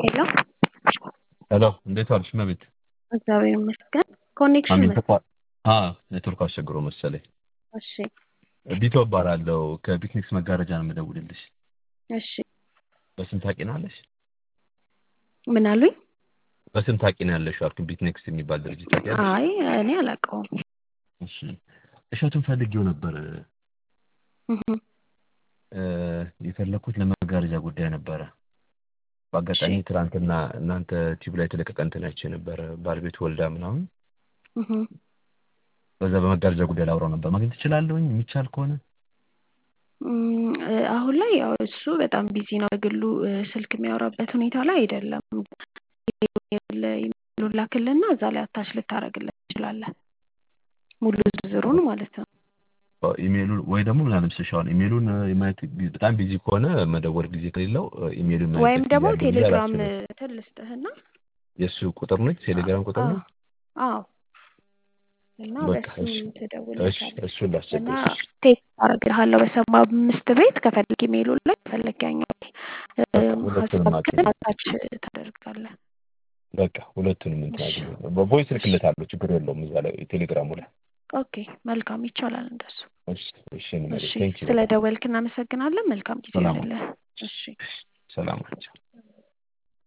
ሄሎ ሄሎ እንዴት ዋልሽ መቤት? እግዚአብሔር ይመስገን። ኮኔክሽን አሚን ተቋ ኔትወርክ አስቸግሮ መሰለኝ። እሺ ቢቶ እባላለሁ ከቢክኒክስ መጋረጃ ነው የምደውልልሽ። እሺ በስም ታውቂናለሽ? ምን አሉኝ? በስም ታውቂናለሽ? አልኩኝ ቢክኒክስ የሚባል ድርጅት ታውቂያለሽ? አይ እኔ አላውቀውም። እሺ እሸቱን ፈልጌው ነበር። እህ የፈለኩት ለመጋረጃ ጉዳይ ነበረ። በአጋጣሚ ትናንትና እናንተ ቲቪ ላይ ተለቀቀ እንትን አይቼ ነበር ባለቤት ወልዳ ምናምን እህ በዛ በመጋረጃ ጉዳይ ላውራው ነበር። ማግኘት እችላለሁኝ የሚቻል ከሆነ? አሁን ላይ ያው እሱ በጣም ቢዚ ነው። በግሉ ስልክ የሚያወራበት ሁኔታ ላይ አይደለም። ኢሜሉን ላክልና እዛ ላይ አታች ልታደርግለት ትችላለህ። ሙሉ ዝርዝሩን ማለት ነው። ኢሜሉን ወይ ደግሞ ምን አለምስሽ አሁን ኢሜሉን የማየት በጣም ቢዚ ከሆነ መደወል ጊዜ ከሌለው ኢሜሉን ማየት ወይም ደግሞ ቴሌግራም ትልስጥህና የሱ ቁጥር ነው ቴሌግራም ቁጥር ነው። አዎ እና በሱ ትደውልልሻለሽ እሱ ላስቸግርሽ እና ቴክስት አደርግልሃለሁ በ75 ቤት ከፈልግ ኢሜሉን ላይ ፈለጊያኛው ሀሳብህን አታች ታደርጋለህ። በቃ ሁለቱንም እንታገኝ በቮይስ ልክልታለሁ ችግር የለውም እዛ ላይ ቴሌግራሙ ላይ። ኦኬ መልካም ይቻላል እንደሱ። እሺ ስለደወልክ እናመሰግናለን። መልካም ጊዜ ይሁንልህ። እሺ ሰላም ናቸው።